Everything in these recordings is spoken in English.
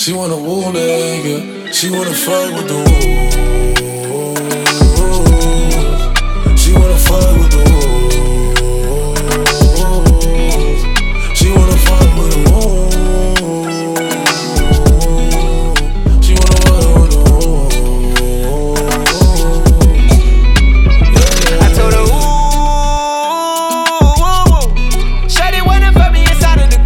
She wanna woo nigga. She wanna fuck with the wolves. She wanna fuck with the wolves. She wanna fuck with the wolves. She wanna fuck with the wolves. Yeah. I told her, ooh, shawty wanna fuck me inside of the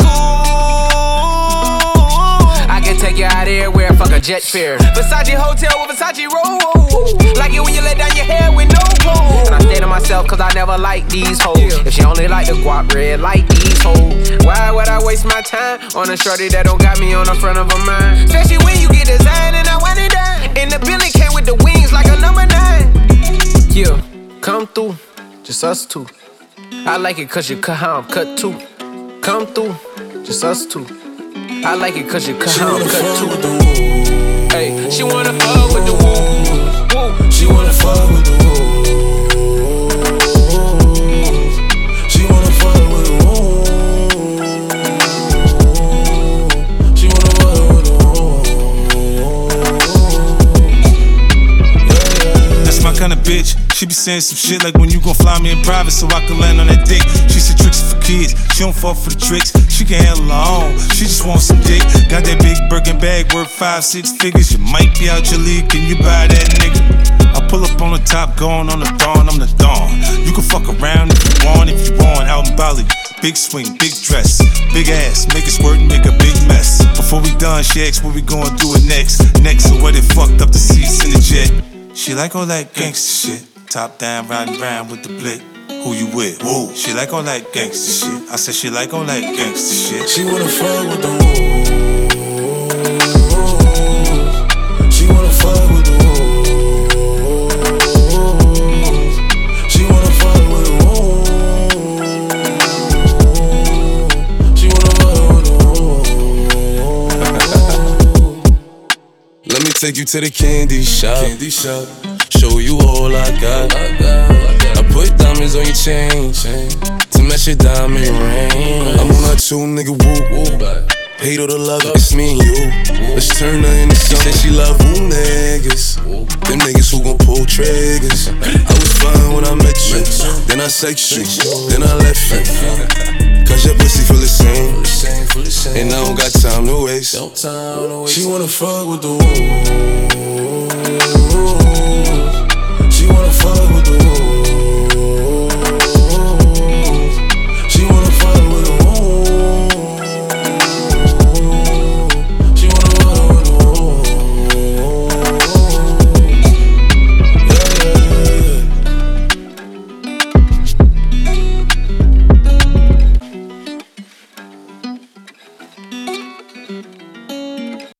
cool. I can take you out everywhere, fuck a jet fare. Versace hotel with Versace roll. Like it when you let down your hair with no clothes. And I stay to myself cause I never like these hoes. If she only like the guap red, like these hoes. Why would I waste my time on a shorty that don't got me on the front of her mind? Especially when you get designed and I want it done. And the Billy came with the wings like a number 9. Yeah, come through, just us two. I like it cause you cut how I'm cut too. Come through, just us two. I like it cause you cut how I'm cut too. Hey, she wanna fuck with the woo. She wanna fuck with the wolves. She wanna fuck with the wolves. She wanna fuck with the wolves. Yeah. That's my kind of bitch. She be saying some shit like when you gon' fly me in private so I can land on that dick. She said tricks for kids. She don't fall for the tricks. She can handle her own. She just wants some dick. Got that big Birkin bag worth 5-6 figures. You might be out your league. Can you buy that nigga? I pull up on the top, going on the dawn, I'm the dawn. You can fuck around if you want, out in Bali. Big swing, big dress, big ass, make it squirt and make a big mess. Before we done, she asked what we gonna do it next. Next, so what it fucked up the seats in the jet. She like all that gangsta shit. Top down, riding round with the blick. Who you with? Woo. She like all that gangsta shit. I said she like all that gangsta shit. She wanna fuck with the wolves. She wanna fuck with the wolves. She wanna fuck with the wolves. She wanna fuck with the wolves. Let me take you to the candy shop. Show you all I got. I put diamonds on your chain to match your diamond ring. I'm on that two nigga woo. Hate all the love, it's me and you. Let's turn her into something. She said she love woo niggas. Them niggas who gon' pull triggers. I was fine when I met you. Then I sex you. Then I left you. Cause your pussy feel the same. And I don't got time to waste. She wanna fuck with the woo.